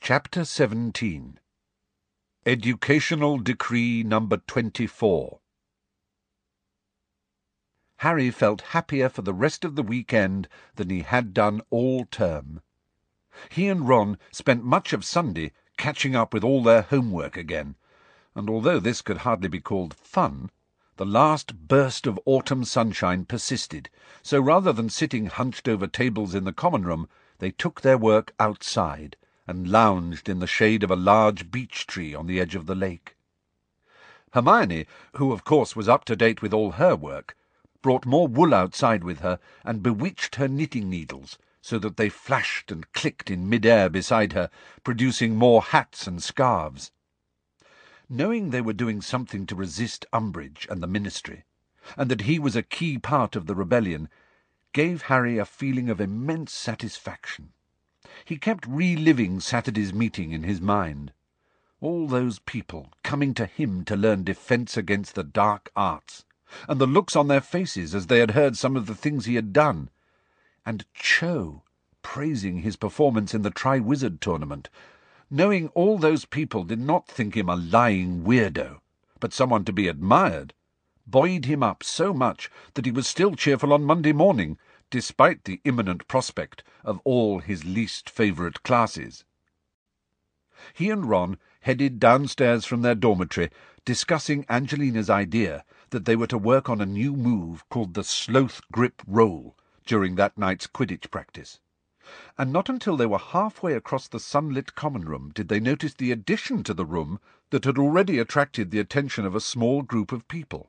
Chapter 17. Educational Decree Number 24. Harry felt happier for the rest of the weekend than he had done all term. He and Ron spent much of Sunday catching up with all their homework again, and although this could hardly be called fun, the last burst of autumn sunshine persisted, so rather than sitting hunched over tables in the common room, they took their work outside and lounged in the shade of a large beech tree on the edge of the lake. Hermione, who of course was up to date with all her work, brought more wool outside with her and bewitched her knitting needles, so that they flashed and clicked in mid-air beside her, producing more hats and scarves. Knowing they were doing something to resist Umbridge and the Ministry, and that he was a key part of the rebellion, gave Harry a feeling of immense satisfaction. He kept reliving Saturday's meeting in his mind. All those people coming to him to learn defence against the dark arts, and the looks on their faces as they had heard some of the things he had done, and Cho praising his performance in the Triwizard Tournament, knowing all those people did not think him a lying weirdo, but someone to be admired, buoyed him up so much that he was still cheerful on Monday morning, despite the imminent prospect of all his least favourite classes. He and Ron headed downstairs from their dormitory, discussing Angelina's idea that they were to work on a new move called the Sloth Grip Roll during that night's Quidditch practice. And not until they were halfway across the sunlit common room did they notice the addition to the room that had already attracted the attention of a small group of people.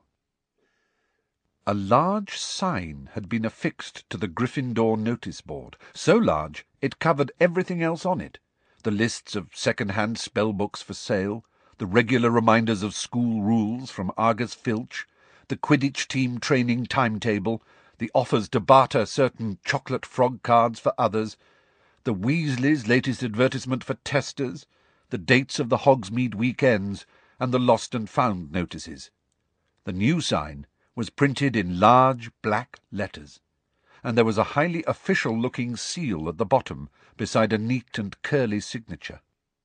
A large sign had been affixed to the Gryffindor notice board, so large it covered everything else on it: the lists of second-hand spell-books for sale, the regular reminders of school rules from Argus Filch, the Quidditch team training timetable, the offers to barter certain chocolate frog cards for others, the Weasleys' latest advertisement for testers, the dates of the Hogsmeade weekends, and the lost and found notices. The new sign was printed in large black letters, and there was a highly official-looking seal at the bottom, beside a neat and curly signature.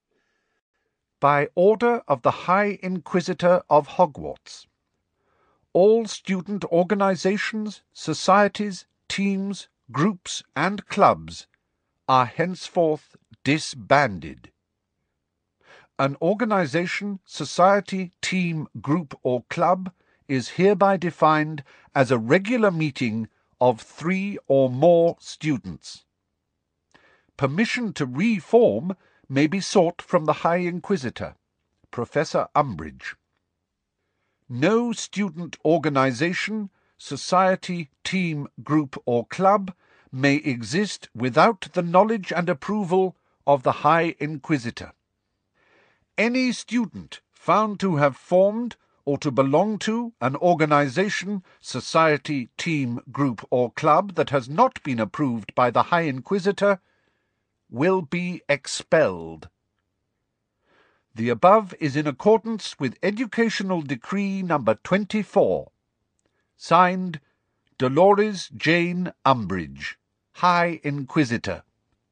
By order of the High Inquisitor of Hogwarts, all student organizations, societies, teams, groups, and clubs are henceforth disbanded. An organization, society, team, group, or club is hereby defined as a regular meeting of 3 or more students. Permission to reform may be sought from the High Inquisitor, Professor Umbridge. No student organization, society, team, group, or club may exist without the knowledge and approval of the High Inquisitor. Any student found to have formed or to belong to an organization, society, team, group, or club that has not been approved by the High Inquisitor will be expelled. The above is in accordance with Educational Decree Number 24. Signed, Dolores Jane Umbridge, High Inquisitor.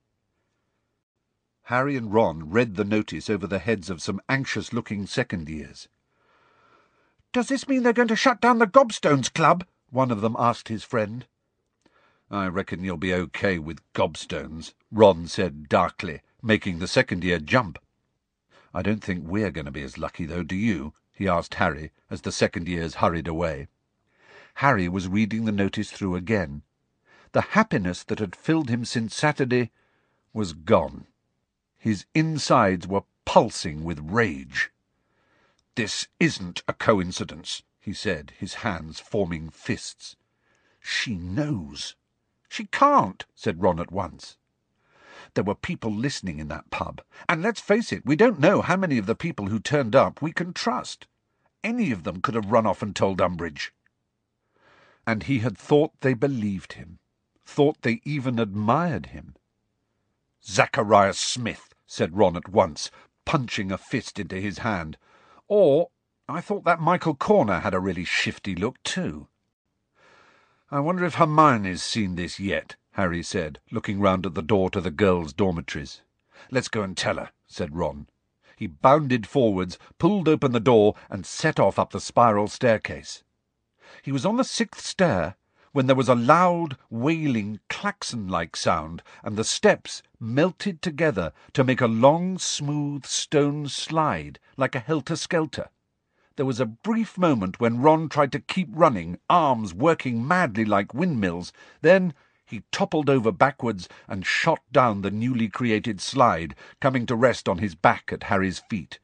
Harry and Ron read the notice over the heads of some anxious-looking second-years. "Does this mean they're going to shut down the Gobstones Club?" one of them asked his friend. "I reckon you'll be okay with gobstones," Ron said darkly, making the second-year jump. "I don't think we're going to be as lucky, though, do you?" he asked Harry, as the second-years hurried away. Harry was reading the notice through again. The happiness that had filled him since Saturday was gone. His insides were pulsing with rage. "This isn't a coincidence," he said, his hands forming fists. "She knows." "She can't," said Ron at once. "There were people listening in that pub, and let's face it, we don't know how many of the people who turned up we can trust. Any of them could have run off and told Umbridge." And he had thought they believed him, thought they even admired him. "Zacharias Smith," said Ron at once, punching a fist into his hand. "Or, I thought that Michael Corner had a really shifty look too." "I wonder if Hermione's seen this yet," Harry said, looking round at the door to the girls' dormitories. "Let's go and tell her," said Ron. He bounded forwards, pulled open the door, and set off up the spiral staircase. He was on the 6th stair when there was a loud, wailing, klaxon-like sound, and the steps melted together to make a long, smooth stone slide, like a helter-skelter. There was a brief moment when Ron tried to keep running, arms working madly like windmills. Then he toppled over backwards and shot down the newly created slide, coming to rest on his back at Harry's feet.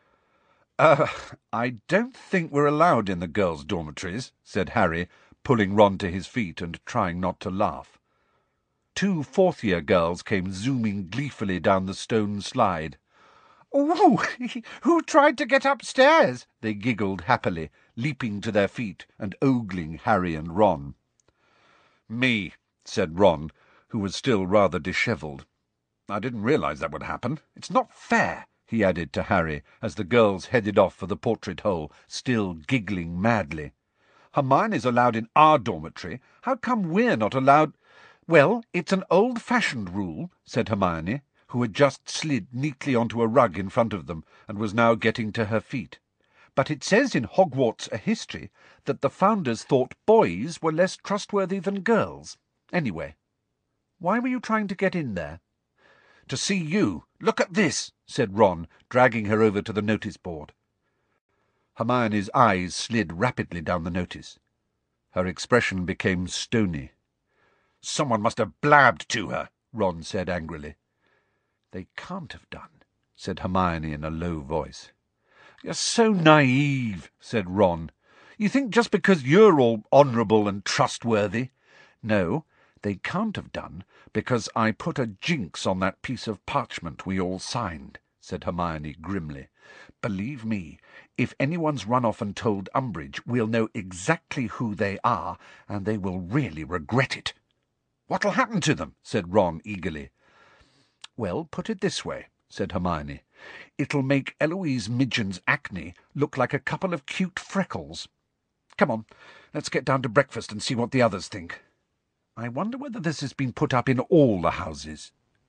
I don't think we're allowed in the girls' dormitories," said Harry, pulling Ron to his feet and trying not to laugh. 2 fourth-year girls came zooming gleefully down the stone slide. "Ooh, who tried to get upstairs?" they giggled happily, leaping to their feet and ogling Harry and Ron. "Me," said Ron, who was still rather dishevelled. "I didn't realise that would happen. It's not fair," he added to Harry, as the girls headed off for the portrait hole, still giggling madly. "Hermione's allowed in our dormitory. How come we're not allowed—" "Well, it's an old-fashioned rule," said Hermione, who had just slid neatly onto a rug in front of them and was now getting to her feet. "But it says in Hogwarts A History that the founders thought boys were less trustworthy than girls. Anyway, why were you trying to get in there?" "To see you. Look at this," said Ron, dragging her over to the notice board. Hermione's eyes slid rapidly down the notice. Her expression became stony. "Someone must have blabbed to her," Ron said angrily. "They can't have done," said Hermione in a low voice. "You're so naive," said Ron. "You think just because you're all honourable and trustworthy—" "No, they can't have done because I put a jinx on that piece of parchment we all signed," said Hermione grimly. "Believe me, if anyone's run off and told Umbridge, we'll know exactly who they are, and they will really regret it." "What'll happen to them?" said Ron eagerly. "Well, put it this way," said Hermione. "It'll make Eloise Midgen's acne look like a couple of cute freckles. Come on, let's get down to breakfast and see what the others think. I wonder whether this has been put up in all the houses."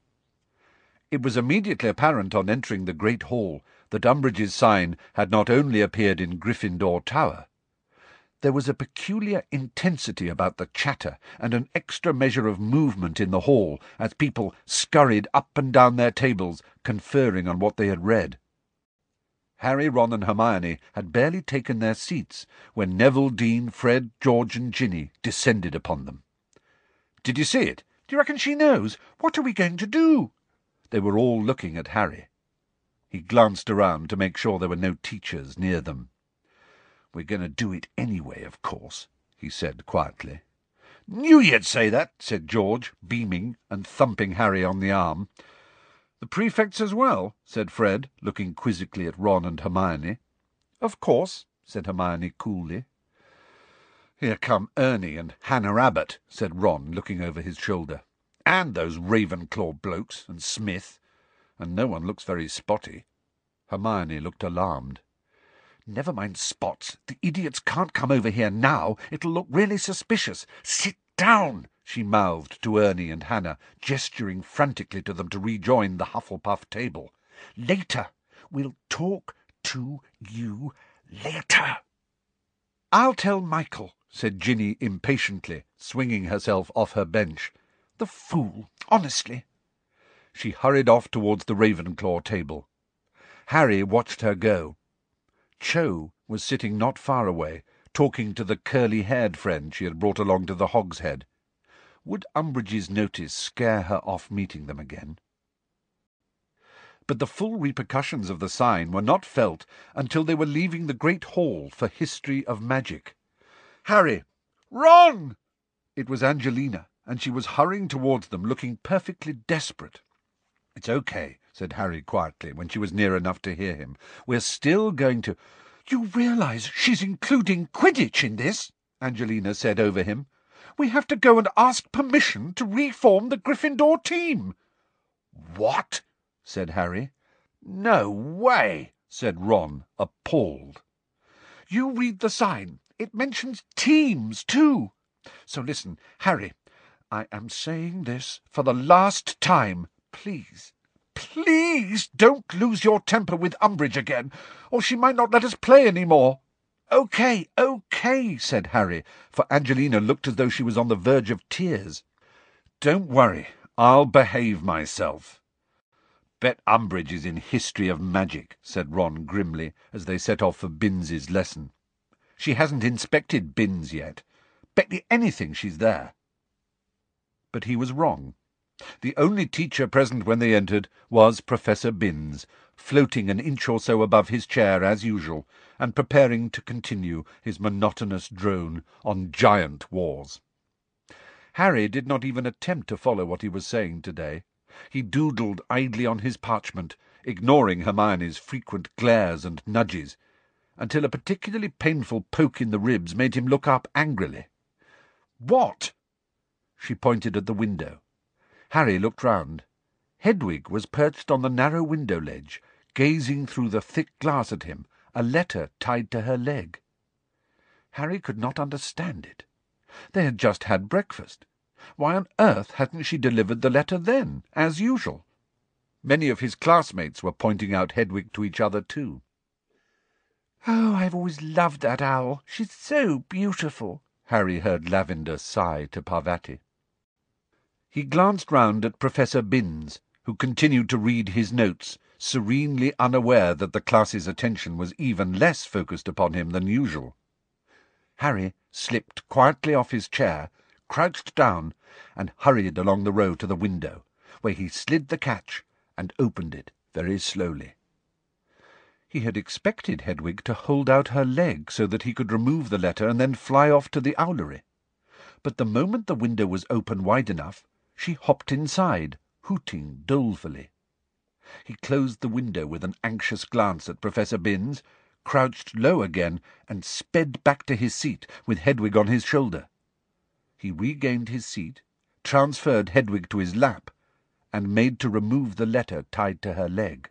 It was immediately apparent on entering the great hall that Umbridge's sign had not only appeared in Gryffindor Tower. There was a peculiar intensity about the chatter and an extra measure of movement in the hall as people scurried up and down their tables, conferring on what they had read. Harry, Ron and Hermione had barely taken their seats when Neville, Dean, Fred, George and Ginny descended upon them. "Did you see it? Do you reckon she knows? What are we going to do?" They were all looking at Harry. He glanced around to make sure there were no teachers near them. "We're going to do it anyway, of course," he said quietly. "Knew you'd say that," said George, beaming and thumping Harry on the arm. "The prefects as well?" said Fred, looking quizzically at Ron and Hermione. "Of course," said Hermione coolly. "Here come Ernie and Hannah Abbott," said Ron, looking over his shoulder. "And those Ravenclaw blokes, and Smith. And no one looks very spotty." Hermione looked alarmed. "Never mind spots. The idiots can't come over here now. It'll look really suspicious. Sit down," she mouthed to Ernie and Hannah, gesturing frantically to them to rejoin the Hufflepuff table. "Later. We'll talk to you later." "I'll tell Michael," said Ginny impatiently, swinging herself off her bench. "The fool, honestly." She hurried off towards the Ravenclaw table. Harry watched her go. Cho was sitting not far away, talking to the curly-haired friend she had brought along to the Hogshead. Would Umbridge's notice scare her off meeting them again? But the full repercussions of the sign were not felt until they were leaving the great hall for History of Magic. "Harry! Ron!" It was Angelina, and she was hurrying towards them, looking perfectly desperate. "It's okay," said Harry quietly, when she was near enough to hear him. "We're still going to—" "You realise she's including Quidditch in this?" Angelina said over him. "We have to go and ask permission to reform the Gryffindor team." "What?" said Harry. "No way," said Ron, appalled. "You read the sign. It mentions teams, too. So listen, Harry, I am saying this for the last time. Please, Please don't lose your temper with Umbridge again, or she might not let us play any more." "OK, said Harry, for Angelina looked as though she was on the verge of tears. "Don't worry, I'll behave myself." "Bet Umbridge is in History of Magic," said Ron grimly, as they set off for Binns's lesson. "She hasn't inspected Binns yet. Bet you anything she's there." But he was wrong. The only teacher present when they entered was Professor Binns, floating an inch or so above his chair as usual, and preparing to continue his monotonous drone on giant wars. Harry did not even attempt to follow what he was saying today. He doodled idly on his parchment, ignoring Hermione's frequent glares and nudges, until a particularly painful poke in the ribs made him look up angrily. "What?" She pointed at the window. Harry looked round. Hedwig was perched on the narrow window ledge, gazing through the thick glass at him, a letter tied to her leg. Harry could not understand it. They had just had breakfast. Why on earth hadn't she delivered the letter then, as usual? Many of his classmates were pointing out Hedwig to each other too. "Oh, I've always loved that owl. She's so beautiful," Harry heard Lavender sigh to Parvati. He glanced round at Professor Binns, who continued to read his notes, serenely unaware that the class's attention was even less focused upon him than usual. Harry slipped quietly off his chair, crouched down, and hurried along the row to the window, where he slid the catch and opened it very slowly. He had expected Hedwig to hold out her leg so that he could remove the letter and then fly off to the owlery. But the moment the window was open wide enough, she hopped inside, hooting dolefully. He closed the window with an anxious glance at Professor Binns, crouched low again, and sped back to his seat with Hedwig on his shoulder. He regained his seat, transferred Hedwig to his lap, and made to remove the letter tied to her leg.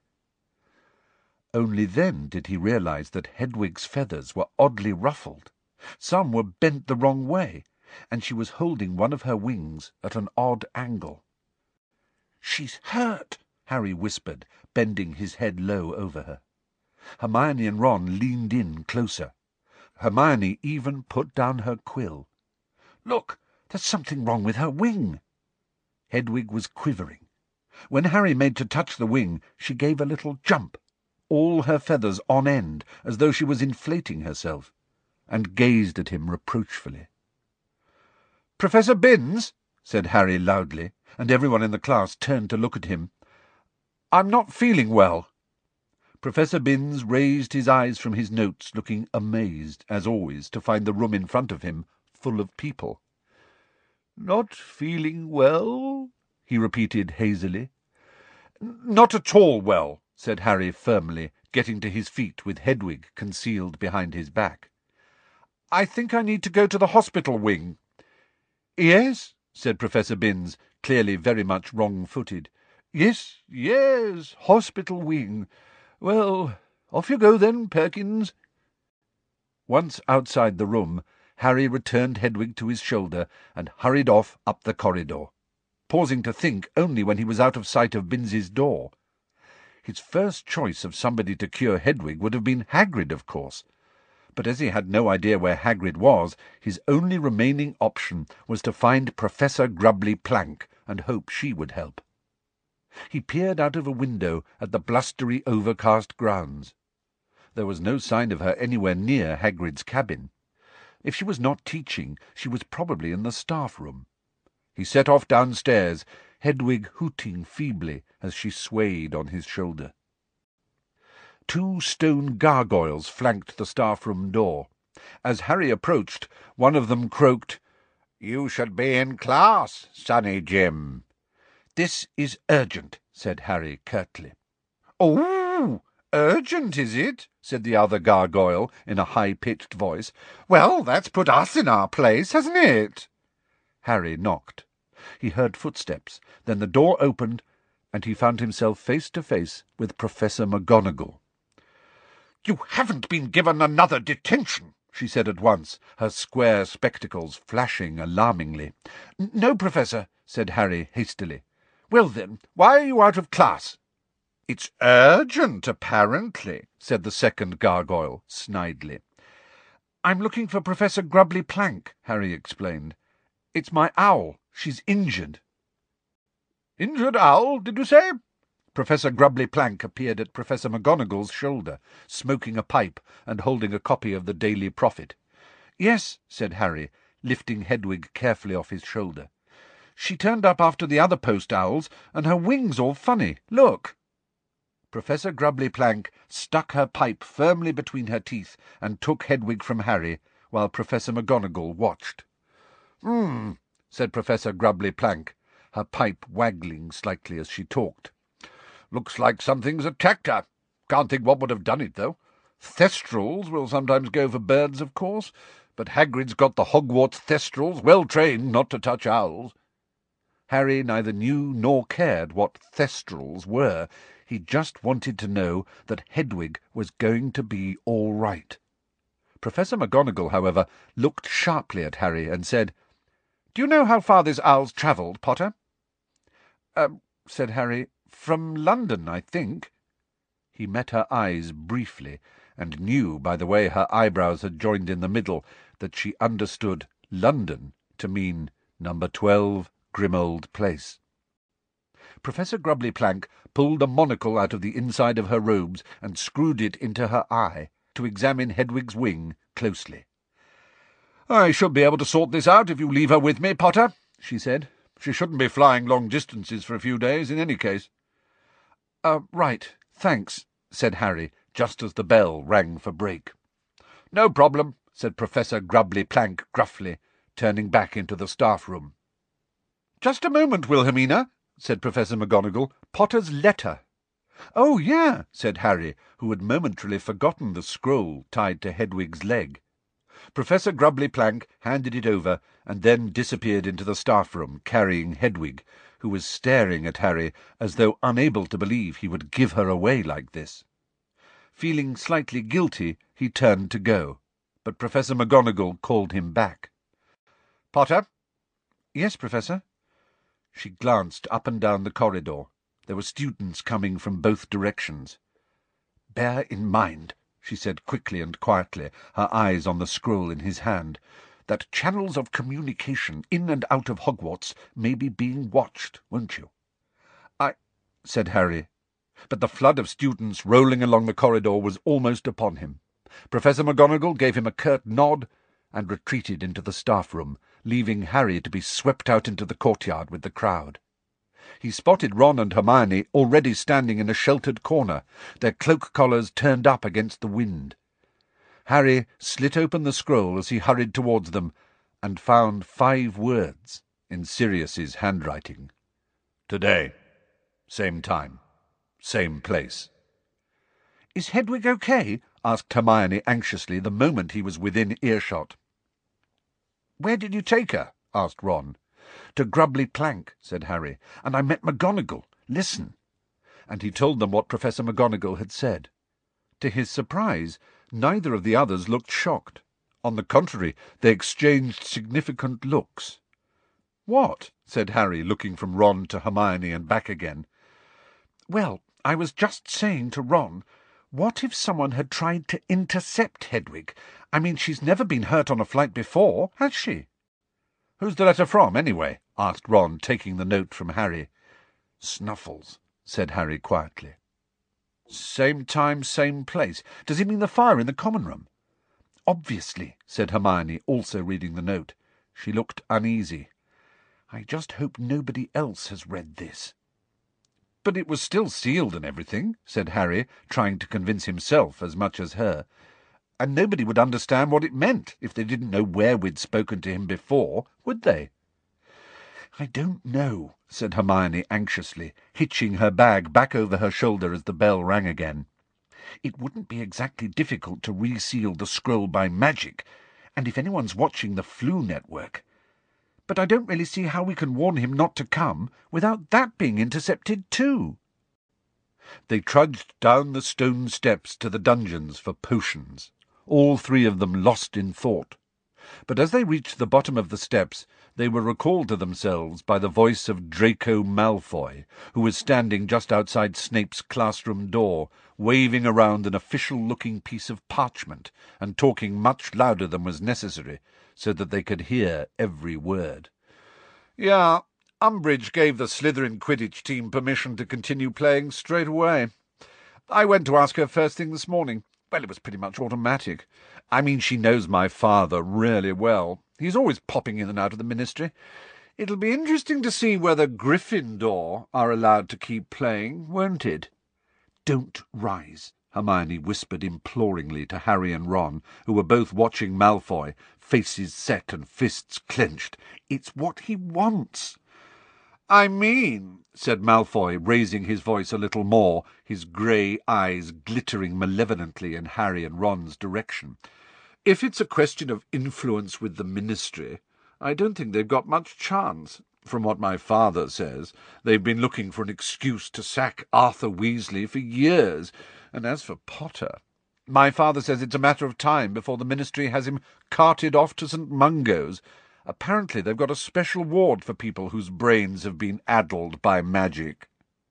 Only then did he realize that Hedwig's feathers were oddly ruffled. Some were bent the wrong way, and she was holding one of her wings at an odd angle. "She's hurt," Harry whispered, bending his head low over her. Hermione and Ron leaned in closer. Hermione even put down her quill. "Look, there's something wrong with her wing." Hedwig was quivering. When Harry made to touch the wing, she gave a little jump, all her feathers on end, as though she was inflating herself, and gazed at him reproachfully. "Professor Binns," said Harry loudly, and everyone in the class turned to look at him. "I'm not feeling well." Professor Binns raised his eyes from his notes, looking amazed, as always, to find the room in front of him full of people. "Not feeling well?" he repeated hazily. "Not at all well," said Harry firmly, getting to his feet with Hedwig concealed behind his back. "I think I need to go to the hospital wing." "Yes," said Professor Binns, clearly very much wrong-footed. Yes, hospital wing. Well, off you go then, Perkins." Once outside the room, Harry returned Hedwig to his shoulder and hurried off up the corridor, pausing to think only when he was out of sight of Binns's door. His first choice of somebody to cure Hedwig would have been Hagrid, of course, but as he had no idea where Hagrid was, his only remaining option was to find Professor Grubbly Plank and hope she would help. He peered out of a window at the blustery, overcast grounds. There was no sign of her anywhere near Hagrid's cabin. If she was not teaching, she was probably in the staff room. He set off downstairs, Hedwig hooting feebly as she swayed on his shoulder. 2 stone gargoyles flanked the staff-room door. As Harry approached, one of them croaked, "You should be in class, Sonny Jim." "This is urgent," said Harry curtly. "Oh, urgent, is it?" said the other gargoyle in a high-pitched voice. "Well, that's put us in our place, hasn't it?" Harry knocked. He heard footsteps, then the door opened, and he found himself face to face with Professor McGonagall. "You haven't been given another detention," she said at once, her square spectacles flashing alarmingly. "No, Professor," said Harry hastily. "Well then, why are you out of class?" "It's urgent, apparently," said the second gargoyle, snidely. "I'm looking for Professor Grubbly Plank," Harry explained. "It's my owl. She's injured." "Injured owl, did you say?" Professor Grubbly Plank appeared at Professor McGonagall's shoulder, smoking a pipe and holding a copy of the Daily Prophet. "Yes," said Harry, lifting Hedwig carefully off his shoulder. "She turned up after the other post owls, and her wing's all funny. Look!" Professor Grubbly Plank stuck her pipe firmly between her teeth and took Hedwig from Harry, while Professor McGonagall watched. Said Professor Grubbly Plank, her pipe waggling slightly as she talked. "Looks like something's attacked her. Can't think what would have done it, though. Thestrals will sometimes go for birds, of course, but Hagrid's got the Hogwarts Thestrals well trained not to touch owls." Harry neither knew nor cared what Thestrals were. He just wanted to know that Hedwig was going to be all right. Professor McGonagall, however, looked sharply at Harry and said, "Do you know how far this owl's travelled, Potter?" Said Harry, "From London, I think." He met her eyes briefly, and knew by the way her eyebrows had joined in the middle that she understood London to mean number 12 Grimmauld Place. Professor Grubbly Plank pulled a monocle out of the inside of her robes and screwed it into her eye to examine Hedwig's wing closely. "I should be able to sort this out if you leave her with me, Potter," she said. "She shouldn't be flying long distances for a few days in any case." Right, thanks," said Harry, just as the bell rang for break. "No problem," said Professor Grubbly Plank gruffly, turning back into the staff-room. "Just a moment, Wilhelmina," said Professor McGonagall. "Potter's letter." "Oh, yeah," said Harry, who had momentarily forgotten the scroll tied to Hedwig's leg. Professor Grubbly Plank handed it over and then disappeared into the staff-room, carrying Hedwig, who was staring at Harry as though unable to believe he would give her away like this. Feeling slightly guilty, he turned to go, but Professor McGonagall called him back. "Potter?" "Yes, Professor?" She glanced up and down the corridor. There were students coming from both directions. "Bear in mind," she said quickly and quietly, her eyes on the scroll in his hand, "that channels of communication in and out of Hogwarts may be being watched, won't you?" Said Harry, but the flood of students rolling along the corridor was almost upon him. Professor McGonagall gave him a curt nod and retreated into the staff-room, leaving Harry to be swept out into the courtyard with the crowd. He spotted Ron and Hermione already standing in a sheltered corner, their cloak collars turned up against the wind. Harry slit open the scroll as he hurried towards them, and found 5 words in Sirius's handwriting. "Today. Same time. Same place." "Is Hedwig okay?" asked Hermione anxiously the moment he was within earshot. "Where did you take her?" asked Ron. "To Grubbly Plank," said Harry, "and I met McGonagall. Listen." And he told them what Professor McGonagall had said. To his surprise, neither of the others looked shocked. On the contrary, they exchanged significant looks. "What?" said Harry, looking from Ron to Hermione and back again. "Well, I was just saying to Ron, what if someone had tried to intercept Hedwig? I mean, she's never been hurt on a flight before, has she?" "Who's the letter from, anyway?" asked Ron, taking the note from Harry. "Snuffles," said Harry quietly. "Same time, same place. Does he mean the fire in the common room?" "Obviously," said Hermione, also reading the note. She looked uneasy. "I just hope nobody else has read this." "But it was still sealed and everything," said Harry, trying to convince himself as much as her. "And nobody would understand what it meant if they didn't know where we'd spoken to him before, would they?" "I don't know," said Hermione anxiously, hitching her bag back over her shoulder as the bell rang again. "It wouldn't be exactly difficult to reseal the scroll by magic, and if anyone's watching the Floo network. But I don't really see how we can warn him not to come without that being intercepted too." They trudged down the stone steps to the dungeons for potions, all 3 of them lost in thought. But as they reached the bottom of the steps, they were recalled to themselves by the voice of Draco Malfoy, who was standing just outside Snape's classroom door, waving around an official-looking piece of parchment and talking much louder than was necessary, so that they could hear every word. "Yeah, Umbridge gave the Slytherin Quidditch team permission to continue playing straight away. I went to ask her first thing this morning. Well, it was pretty much automatic. I mean, she knows my father really well. He's always popping in and out of the Ministry. It'll be interesting to see whether Gryffindor are allowed to keep playing, won't it?" "Don't rise," Hermione whispered imploringly to Harry and Ron, who were both watching Malfoy, faces set and fists clenched. "It's what he wants." "I mean," said Malfoy, raising his voice a little more, his grey eyes glittering malevolently in Harry and Ron's direction, "if it's a question of influence with the Ministry, I don't think they've got much chance. From what my father says, they've been looking for an excuse to sack Arthur Weasley for years, and as for Potter, my father says it's a matter of time before the Ministry has him carted off to St. Mungo's. Apparently they've got a special ward for people whose brains have been addled by magic."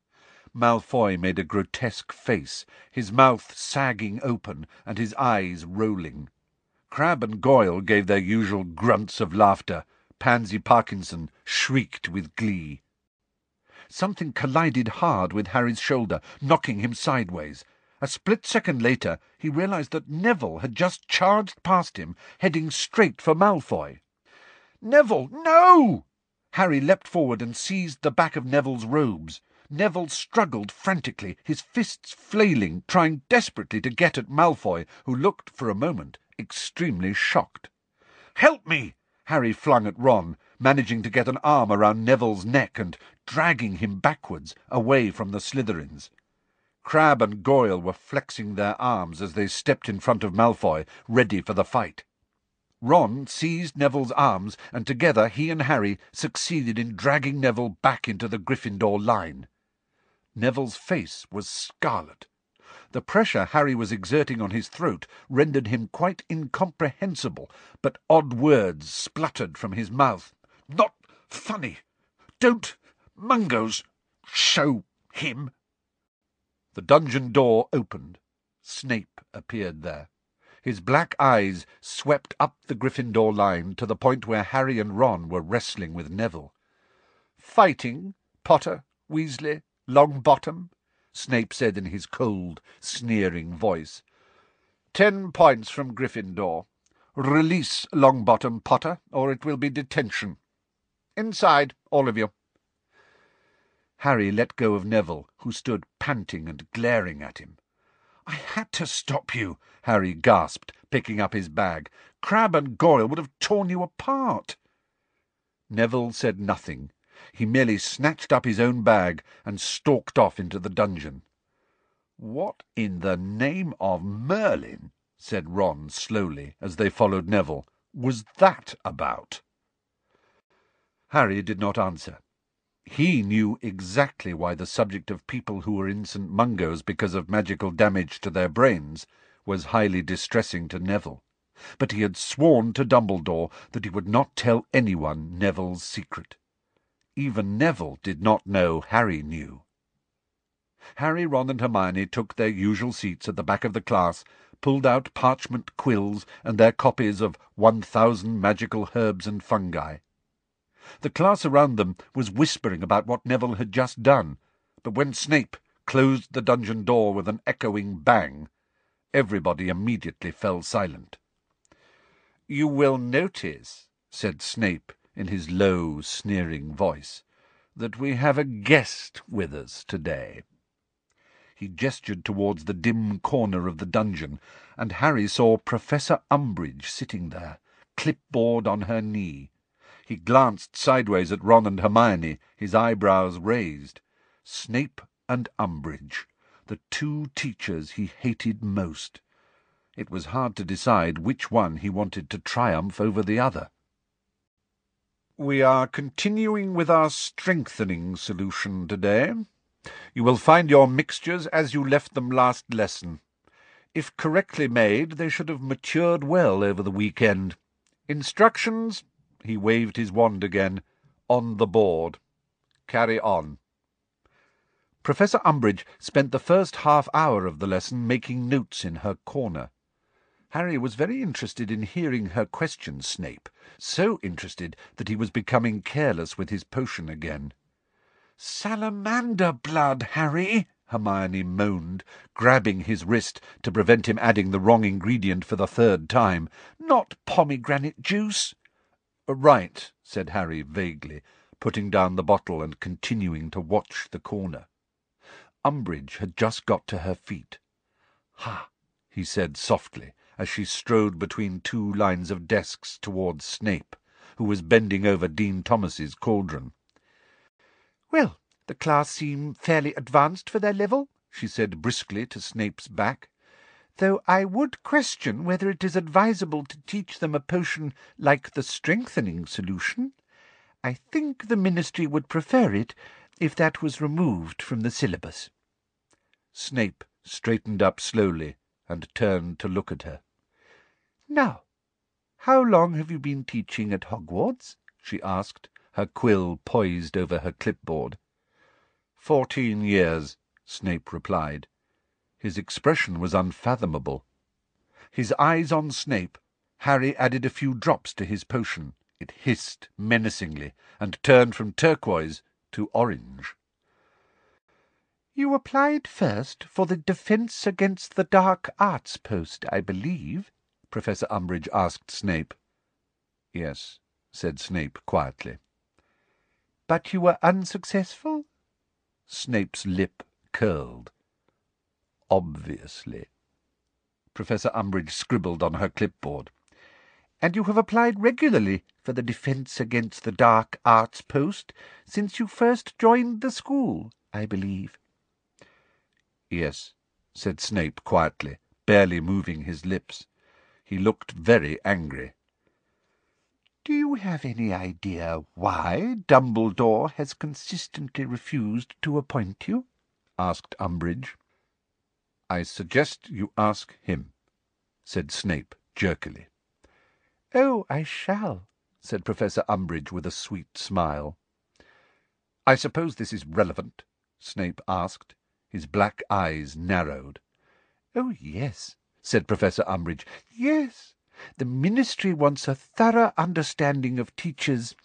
Malfoy made a grotesque face, his mouth sagging open and his eyes rolling. Crabbe and Goyle gave their usual grunts of laughter. Pansy Parkinson shrieked with glee. Something collided hard with Harry's shoulder, knocking him sideways. A split second later he realized that Neville had just charged past him, heading straight for Malfoy. "Neville, no!" Harry leapt forward and seized the back of Neville's robes. Neville struggled frantically, his fists flailing, trying desperately to get at Malfoy, who looked, for a moment, extremely shocked. "Help me!" Harry flung at Ron, managing to get an arm around Neville's neck and dragging him backwards, away from the Slytherins. Crabbe and Goyle were flexing their arms as they stepped in front of Malfoy, ready for the fight. Ron seized Neville's arms, and together he and Harry succeeded in dragging Neville back into the Gryffindor line. Neville's face was scarlet. The pressure Harry was exerting on his throat rendered him quite incomprehensible, but odd words spluttered from his mouth. "Not funny. Don't Mungo's show him." The dungeon door opened. Snape appeared there. His black eyes swept up the Gryffindor line to the point where Harry and Ron were wrestling with Neville. "Fighting, Potter, Weasley, Longbottom?" Snape said in his cold, sneering voice. 10 points from Gryffindor. Release Longbottom, Potter, or it will be detention. Inside, all of you." Harry let go of Neville, who stood panting and glaring at him. "I had to stop you," Harry gasped, picking up his bag. "Crabbe and Goyle would have torn you apart." Neville said nothing. He merely snatched up his own bag and stalked off into the dungeon. "What in the name of Merlin," said Ron slowly, as they followed Neville, "was that about?" Harry did not answer. He knew exactly why the subject of people who were in St. Mungo's because of magical damage to their brains was highly distressing to Neville, but he had sworn to Dumbledore that he would not tell anyone Neville's secret. Even Neville did not know Harry knew. Harry, Ron, and Hermione took their usual seats at the back of the class, pulled out parchment quills and their copies of 1000 Magical Herbs and Fungi. The class around them was whispering about what Neville had just done, but when Snape closed the dungeon door with an echoing bang, everybody immediately fell silent. "You will notice," said Snape in his low, sneering voice, "that we have a guest with us today." He gestured towards the dim corner of the dungeon, and Harry saw Professor Umbridge sitting there, clipboard on her knee. He glanced sideways at Ron and Hermione, his eyebrows raised. Snape and Umbridge, the two teachers he hated most. It was hard to decide which one he wanted to triumph over the other. "We are continuing with our strengthening solution today. You will find your mixtures as you left them last lesson. If correctly made, they should have matured well over the weekend. Instructions," he waved his wand again, "on the board. Carry on." Professor Umbridge spent the first half-hour of the lesson making notes in her corner. Harry was very interested in hearing her question Snape, so interested that he was becoming careless with his potion again. "Salamander blood, Harry," Hermione moaned, grabbing his wrist to prevent him adding the wrong ingredient for the third time. "Not pomegranate juice." "Right," said Harry vaguely, putting down the bottle and continuing to watch the corner. Umbridge had just got to her feet. "Ha!" he said softly, as she strode between two lines of desks towards Snape, who was bending over Dean Thomas's cauldron. "Well, the class seem fairly advanced for their level," she said briskly to Snape's back, "though I would question whether it is advisable to teach them a potion like the strengthening solution. I think the Ministry would prefer it if that was removed from the syllabus." Snape straightened up slowly and turned to look at her. "Now, how long have you been teaching at Hogwarts?" she asked, her quill poised over her clipboard. 14 years, Snape replied. His expression was unfathomable. His eyes on Snape, Harry added a few drops to his potion. It hissed menacingly and turned from turquoise to orange. "You applied first for the Defence Against the Dark Arts post, I believe?" Professor Umbridge asked Snape. "Yes," said Snape quietly. "But you were unsuccessful?" Snape's lip curled. "Obviously." Professor Umbridge scribbled on her clipboard. "And you have applied regularly for the Defence Against the Dark Arts post since you first joined the school, I believe?" "Yes," said Snape quietly, barely moving his lips. He looked very angry. "Do you have any idea why Dumbledore has consistently refused to appoint you?" asked Umbridge. "I suggest you ask him," said Snape jerkily. "Oh, I shall," said Professor Umbridge with a sweet smile. "I suppose this is relevant?" Snape asked. His black eyes narrowed. "Oh, yes," said Professor Umbridge. "Yes. The Ministry wants a thorough understanding of teachers'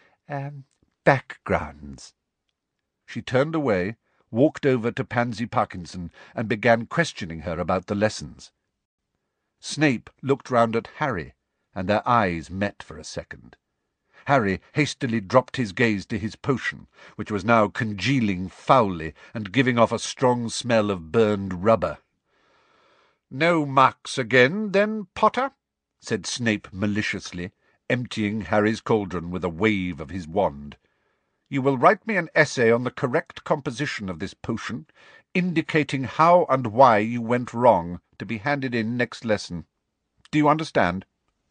backgrounds." She turned away, walked over to Pansy Parkinson, and began questioning her about the lessons. Snape looked round at Harry, and their eyes met for a second. Harry hastily dropped his gaze to his potion, which was now congealing foully and giving off a strong smell of burned rubber. "No marks again, then, Potter?" said Snape maliciously, emptying Harry's cauldron with a wave of his wand. "You will write me an essay on the correct composition of this potion, indicating how and why you went wrong, to be handed in next lesson. Do you understand?"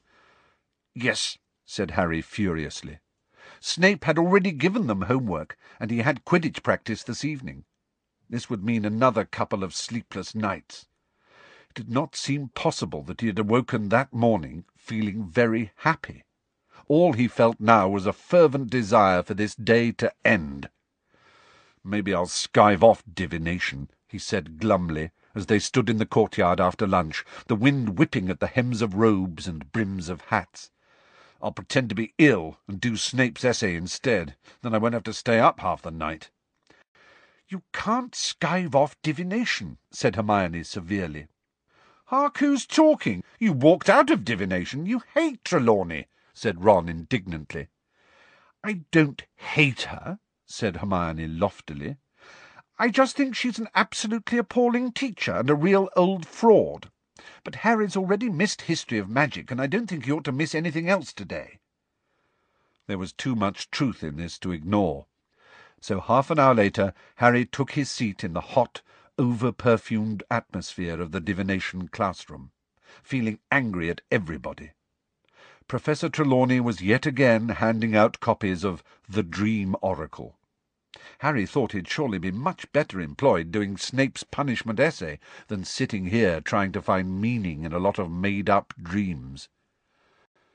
"Yes," said Harry furiously. Snape had already given them homework, and he had Quidditch practice this evening. This would mean another couple of sleepless nights. It did not seem possible that he had awoken that morning feeling very happy. All he felt now was a fervent desire for this day to end. "Maybe I'll skive off divination," he said glumly, as they stood in the courtyard after lunch, the wind whipping at the hems of robes and brims of hats. "I'll pretend to be ill and do Snape's essay instead. Then I won't have to stay up half the night." "You can't skive off divination," said Hermione severely. "Hark who's talking! You walked out of divination. You hate Trelawney," said Ron indignantly. "I don't hate her," said Hermione loftily. "I just think she's an absolutely appalling teacher and a real old fraud. But Harry's already missed History of Magic, and I don't think he ought to miss anything else today." There was too much truth in this to ignore. So half an hour later Harry took his seat in the hot, over-perfumed atmosphere of the divination classroom, feeling angry at everybody. Professor Trelawney was yet again handing out copies of The Dream Oracle. Harry thought he'd surely be much better employed doing Snape's punishment essay than sitting here trying to find meaning in a lot of made-up dreams.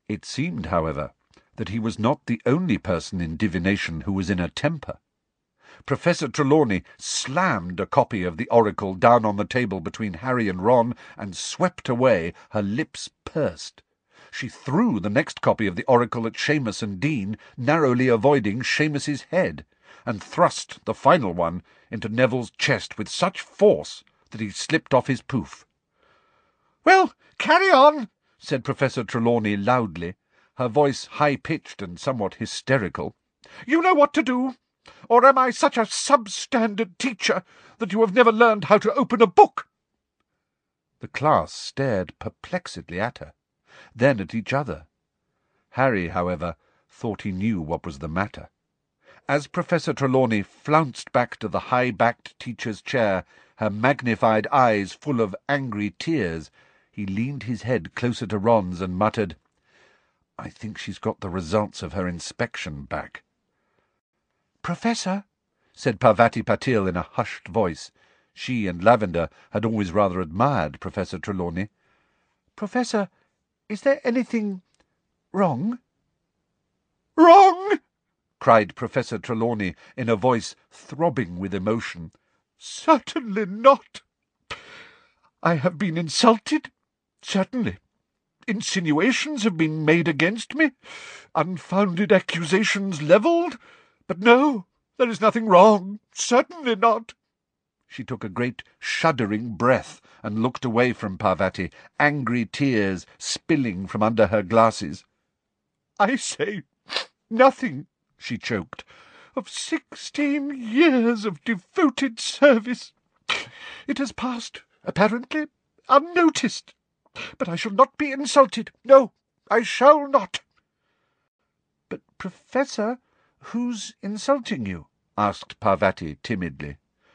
It seemed, however, that he was not the only person in divination who was in a temper. Professor Trelawney slammed a copy of the Oracle down on the table between Harry and Ron and swept away, her lips pursed. She threw the next copy of the Oracle at Seamus and Dean, narrowly avoiding Seamus's head, and thrust the final one into Neville's chest with such force that he slipped off his poof. "Well, carry on," said Professor Trelawney loudly, her voice high-pitched and somewhat hysterical. "You know what to do. Or am I such a substandard teacher that you have never learned how to open a book?" The class stared perplexedly at her, then at each other. Harry, however, thought he knew what was the matter. As Professor Trelawney flounced back to the high-backed teacher's chair, her magnified eyes full of angry tears, he leaned his head closer to Ron's and muttered, "I think she's got the results of her inspection back." "Professor," said Parvati Patil in a hushed voice. She and Lavender had always rather admired Professor Trelawney. "Professor, is there anything wrong?" "Wrong?" cried Professor Trelawney in a voice throbbing with emotion. "Certainly not. I have been insulted, certainly. Insinuations have been made against me, unfounded accusations levelled, but no, there is nothing wrong, certainly not." She took a great shuddering breath and looked away from Parvati, angry tears spilling from under her glasses. "I say nothing," she choked, "of 16 years of devoted service. It has passed, apparently, unnoticed. But I shall not be insulted. No, I shall not." "But, Professor, who's insulting you?" asked Parvati timidly.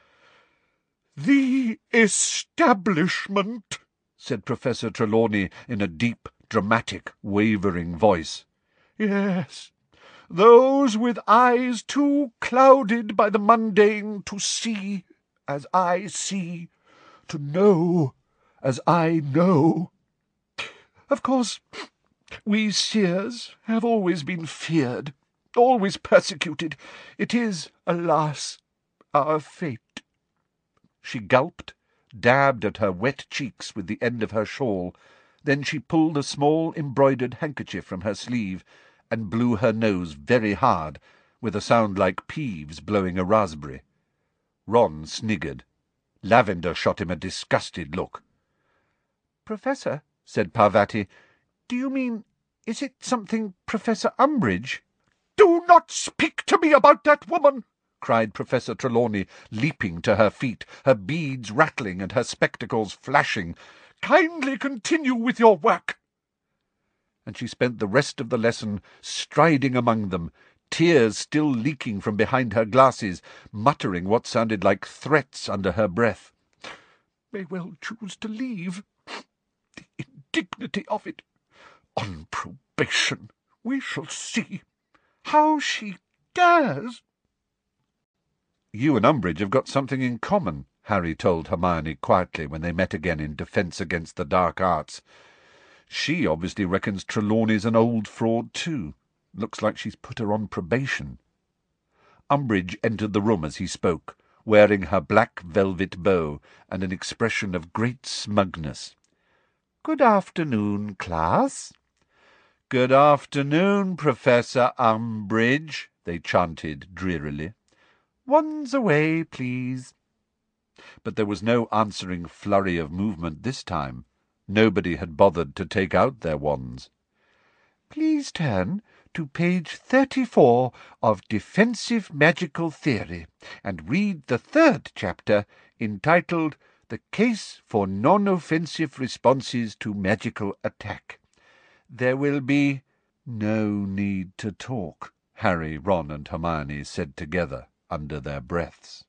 "The establishment," said Professor Trelawney in a deep, dramatic, wavering voice. "Yes, those with eyes too clouded by the mundane to see as I see, to know as I know. Of course, we seers have always been feared, always persecuted. It is, alas, our fate." She gulped, dabbed at her wet cheeks with the end of her shawl, then she pulled a small embroidered handkerchief from her sleeve and blew her nose very hard, with a sound like Peeves blowing a raspberry. Ron sniggered. Lavender shot him a disgusted look. "Professor," said Parvati, "do you mean, is it something Professor Umbridge?" "Do not speak to me about that woman!" cried Professor Trelawney, leaping to her feet, her beads rattling and her spectacles flashing. "Kindly continue with your work." And she spent the rest of the lesson striding among them, tears still leaking from behind her glasses, muttering what sounded like threats under her breath. "May well choose to leave. The indignity of it. On probation. We shall see. How she dares!" "You and Umbridge have got something in common," Harry told Hermione quietly when they met again in Defence Against the Dark Arts. "She obviously reckons Trelawney's an old fraud too. Looks like she's put her on probation." Umbridge entered the room as he spoke, wearing her black velvet bow and an expression of great smugness. "Good afternoon, class." "Good afternoon, Professor Umbridge," they chanted drearily. "Wands away, please." But there was no answering flurry of movement this time. Nobody had bothered to take out their wands. "Please turn to page 34 of Defensive Magical Theory, and read the 3rd chapter, entitled The Case for Non-Offensive Responses to Magical Attack. There will be—" "No need to talk," Harry, Ron, and Hermione said together under their breaths.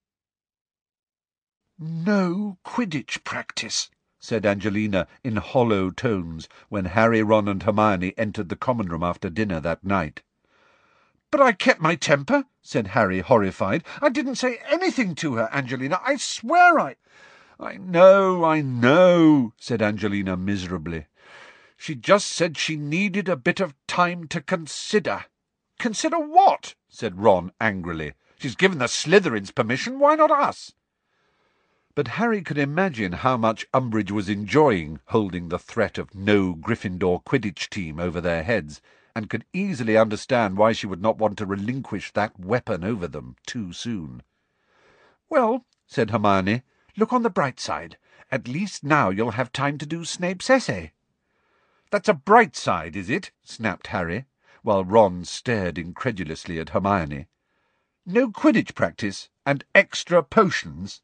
"No Quidditch practice," said Angelina in hollow tones when Harry, Ron, and Hermione entered the common room after dinner that night. "But I kept my temper," said Harry, horrified. "I didn't say anything to her, Angelina. I swear I—" "I know," said Angelina miserably. She just said she needed a bit of time to consider." "Consider what?" said Ron angrily. "She's given the Slytherins permission, why not us?" But Harry could imagine how much Umbridge was enjoying holding the threat of no Gryffindor Quidditch team over their heads, and could easily understand why she would not want to relinquish that weapon over them too soon. "Well," said Hermione, "look on the bright side. At least now you'll have time to do Snape's essay." "That's a bright side, is it?" snapped Harry, while Ron stared incredulously at Hermione. "No Quidditch practice, and extra potions?"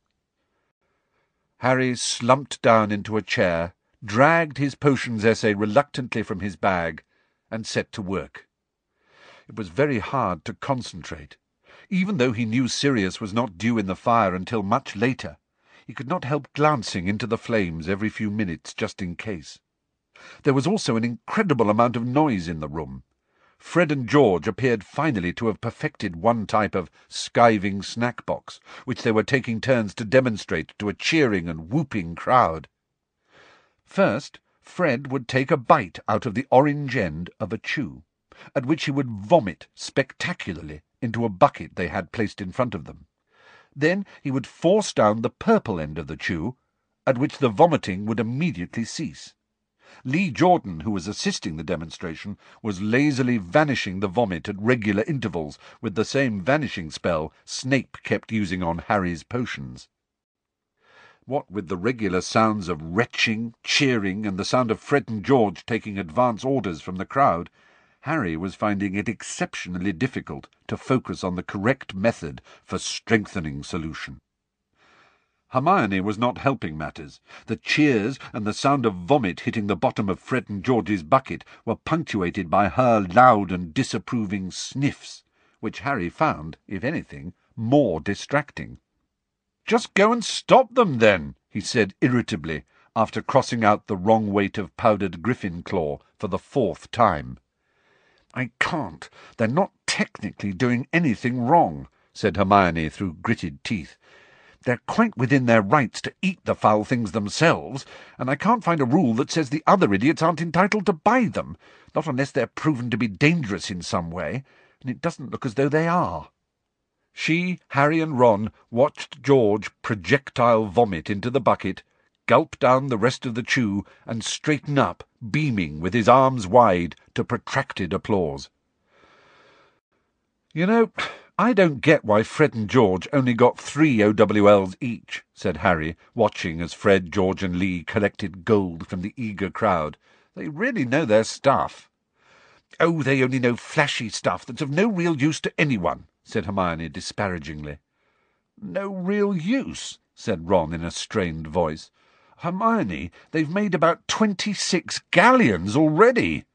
Harry slumped down into a chair, dragged his potions essay reluctantly from his bag, and set to work. It was very hard to concentrate. Even though he knew Sirius was not due in the fire until much later, he could not help glancing into the flames every few minutes just in case. There was also an incredible amount of noise in the room. Fred and George appeared finally to have perfected one type of skiving snack box, which they were taking turns to demonstrate to a cheering and whooping crowd. First, Fred would take a bite out of the orange end of a chew, at which he would vomit spectacularly into a bucket they had placed in front of them. Then he would force down the purple end of the chew, at which the vomiting would immediately cease. Lee Jordan, who was assisting the demonstration, was lazily vanishing the vomit at regular intervals with the same vanishing spell Snape kept using on Harry's potions. What with the regular sounds of retching, cheering, and the sound of Fred and George taking advance orders from the crowd, Harry was finding it exceptionally difficult to focus on the correct method for strengthening solution. Hermione was not helping matters. The cheers and the sound of vomit hitting the bottom of Fred and George's bucket were punctuated by her loud and disapproving sniffs, which Harry found, if anything, more distracting. "Just go and stop them, then," he said irritably, after crossing out the wrong weight of powdered griffin claw for the 4th time. "I can't. They're not technically doing anything wrong," said Hermione through gritted teeth. "They're quite within their rights to eat the foul things themselves, and I can't find a rule that says the other idiots aren't entitled to buy them, not unless they're proven to be dangerous in some way, and it doesn't look as though they are." She, Harry and Ron watched George projectile vomit into the bucket, gulp down the rest of the chew, and straighten up, beaming with his arms wide, to protracted applause. "You know, I don't get why Fred and George only got 3 OWLs each," said Harry, watching as Fred, George and Lee collected gold from the eager crowd. "They really know their stuff." "Oh, they only know flashy stuff that's of no real use to anyone," said Hermione disparagingly. "No real use?" said Ron in a strained voice. "Hermione, they've made about 26 galleons already."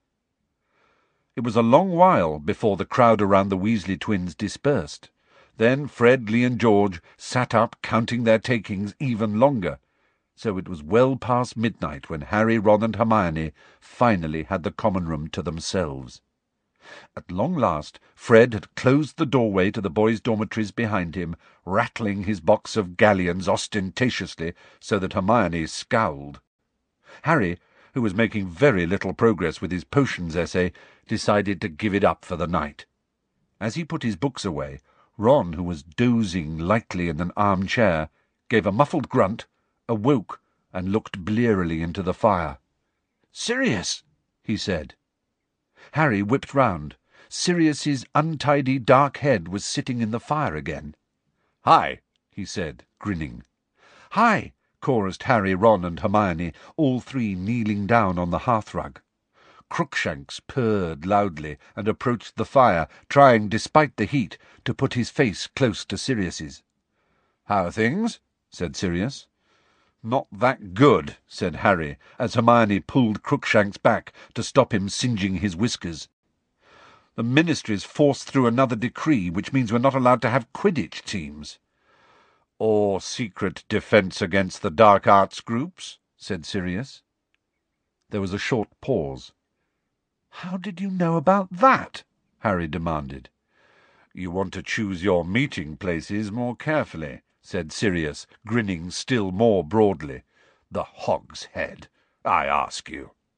It was a long while before the crowd around the Weasley twins dispersed. Then Fred, Lee and George sat up counting their takings even longer, so it was well past midnight when Harry, Ron and Hermione finally had the common room to themselves. At long last Fred had closed the doorway to the boys' dormitories behind him, rattling his box of galleons ostentatiously so that Hermione scowled. Harry, who was making very little progress with his potions essay, decided to give it up for the night. As he put his books away, Ron, who was dozing lightly in an armchair, gave a muffled grunt, awoke, and looked blearily into the fire. "Sirius!" he said. Harry whipped round. Sirius's untidy dark head was sitting in the fire again. "Hi," he said, grinning. "Hi," chorused Harry, Ron and Hermione, all three kneeling down on the hearthrug. Crookshanks purred loudly and approached the fire, trying, despite the heat, to put his face close to Sirius's. "How are things?" said Sirius. "Not that good," said Harry, as Hermione pulled Crookshanks back to stop him singeing his whiskers. "The Ministry's forced through another decree, which means we're not allowed to have Quidditch teams." "Or secret defence against the dark arts groups," said Sirius. There was a short pause. "How did you know about that?" Harry demanded. "You want to choose your meeting places more carefully," said Sirius, grinning still more broadly. "The Hog's Head, I ask you."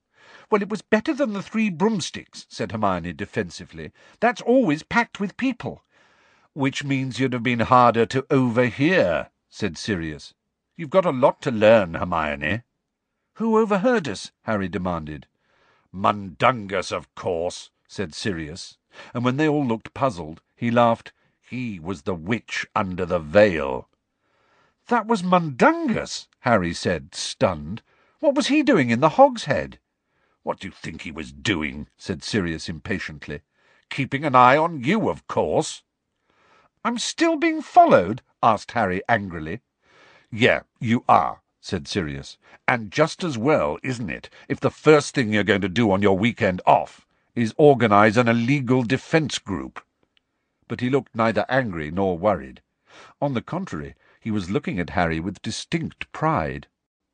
"Well, it was better than the 3 broomsticks," said Hermione defensively. "That's always packed with people." "Which means you'd have been harder to overhear," said Sirius. "You've got a lot to learn, Hermione." "Who overheard us?" Harry demanded. "Mundungus, of course," said Sirius, and when they all looked puzzled, he laughed. "He was the witch under the veil." "That was Mundungus," Harry said, stunned. "What was he doing in the hogshead?" "What do you think he was doing?" said Sirius impatiently. "Keeping an eye on you, of course." "I'm still being followed?" asked Harry angrily. "Yeah, you are," said Sirius. "And just as well, isn't it, if the first thing you're going to do on your weekend off is organize an illegal defence group?" But he looked neither angry nor worried. On the contrary, he was looking at Harry with distinct pride.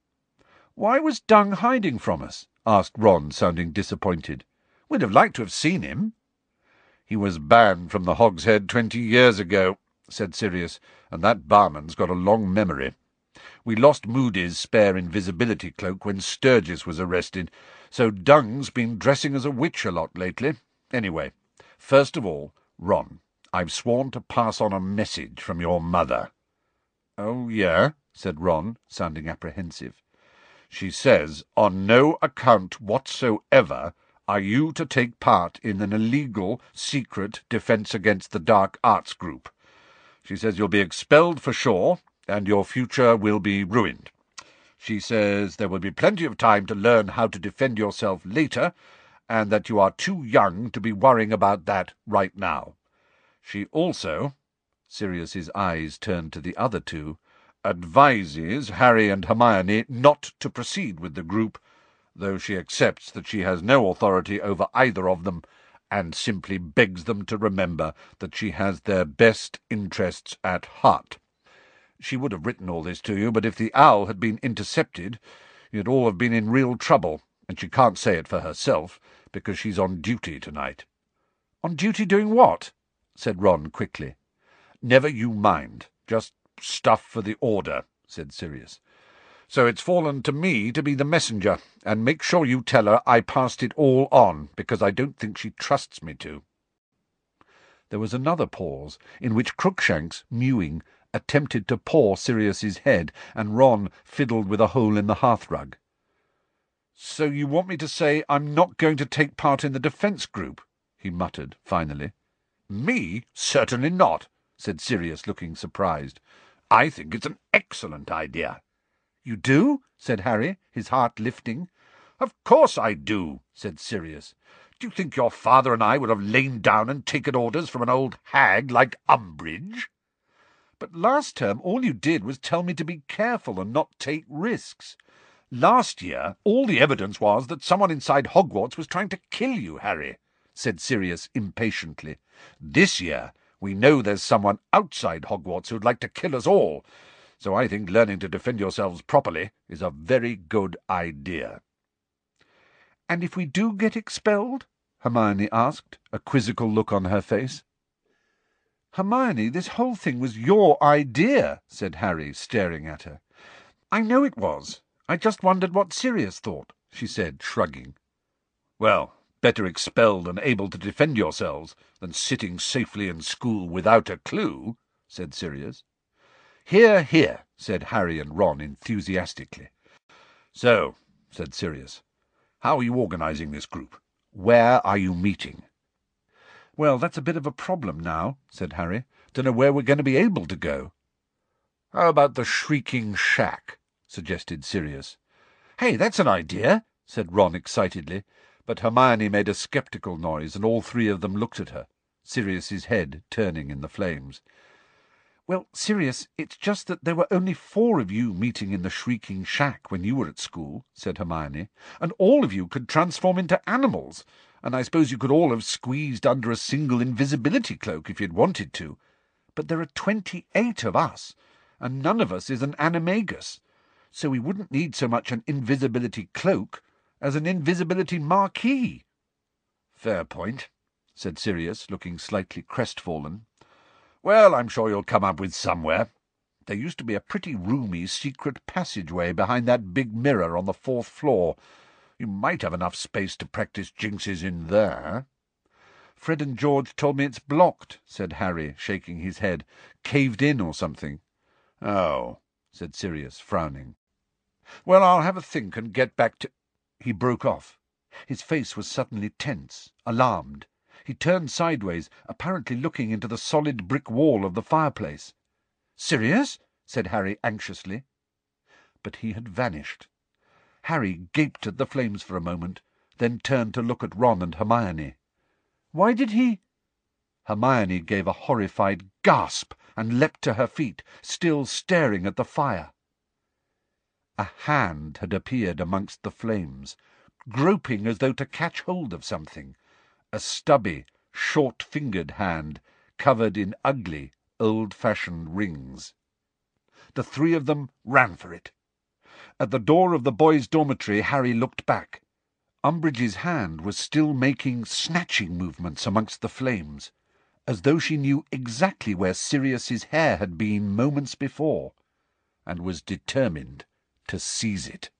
"Why was Dung hiding from us?" asked Ron, sounding disappointed. "We'd have liked to have seen him." "He was banned from the Hogshead 20 years ago," said Sirius, "and that barman's got a long memory. We lost Moody's spare invisibility cloak when Sturgis was arrested, so Dung's been dressing as a witch a lot lately. Anyway, first of all, Ron, I've sworn to pass on a message from your mother." "Oh, yeah?" said Ron, sounding apprehensive. "She says, on no account whatsoever are you to take part in an illegal, secret Defence Against the Dark Arts group. She says you'll be expelled for sure, and your future will be ruined. She says there will be plenty of time to learn how to defend yourself later, and that you are too young to be worrying about that right now. She also," Sirius's eyes turned to the other two, "advises Harry and Hermione not to proceed with the group, though she accepts that she has no authority over either of them, and simply begs them to remember that she has their best interests at heart. She would have written all this to you, but if the owl had been intercepted, you'd all have been in real trouble, and she can't say it for herself, because she's on duty tonight." "On duty doing what?" said Ron quickly. "Never you mind. Just stuff for the Order," said Sirius. "So it's fallen to me to be the messenger, and make sure you tell her I passed it all on, because I don't think she trusts me to." There was another pause, in which Crookshanks, mewing, attempted to paw Sirius's head, and Ron fiddled with a hole in the hearthrug. "So you want me to say I'm not going to take part in the defence group?" he muttered, finally. "Me? Certainly not," said Sirius, looking surprised. "I think it's an excellent idea." "You do?" said Harry, his heart lifting. "Of course I do," said Sirius. "Do you think your father and I would have lain down and taken orders from an old hag like Umbridge?" "But last term all you did was tell me to be careful and not take risks. Last year all the evidence was that someone inside Hogwarts was trying to kill you, Harry," said Sirius impatiently. "This year we know there's someone outside Hogwarts who'd like to kill us all, so I think learning to defend yourselves properly is a very good idea." "And if we do get expelled?" Hermione asked, a quizzical look on her face. "Hermione, this whole thing was your idea," said Harry, staring at her. "I know it was. I just wondered what Sirius thought," she said, shrugging. "Well, better expelled and able to defend yourselves than sitting safely in school without a clue," said Sirius. "Hear, hear," said Harry and Ron enthusiastically. "So," said Sirius, "how are you organizing this group? Where are you meeting?" "Well, that's a bit of a problem now," said Harry. "Don't know where we're going to be able to go." "How about the Shrieking Shack?" suggested Sirius. "Hey, that's an idea," said Ron excitedly, but Hermione made a sceptical noise, and all 3 of them looked at her, Sirius's head turning in the flames. "Well, Sirius, it's just that there were only 4 of you meeting in the Shrieking Shack when you were at school," said Hermione, "and all of you could transform into animals, and I suppose you could all have squeezed under a single invisibility cloak if you'd wanted to. But there are 28 of us, and none of us is an animagus, so we wouldn't need so much an invisibility cloak as an invisibility marquee." "Fair point," said Sirius, looking slightly crestfallen. "Well, I'm sure you'll come up with somewhere. There used to be a pretty roomy secret passageway behind that big mirror on the 4th floor, You might have enough space to practice jinxes in there." "Fred and George told me it's blocked," said Harry, shaking his head. "Caved in or something." "Oh," said Sirius, frowning. "Well, I'll have a think and get back to—" He broke off. His face was suddenly tense, alarmed. He turned sideways, apparently looking into the solid brick wall of the fireplace. "Sirius?" said Harry anxiously. But he had vanished. Harry gaped at the flames for a moment, then turned to look at Ron and Hermione. "Why did he—" Hermione gave a horrified gasp and leapt to her feet, still staring at the fire. A hand had appeared amongst the flames, groping as though to catch hold of something, a stubby, short-fingered hand covered in ugly, old-fashioned rings. The three of them ran for it. At the door of the boys' dormitory Harry looked back. Umbridge's hand was still making snatching movements amongst the flames, as though she knew exactly where Sirius's hair had been moments before, and was determined to seize it.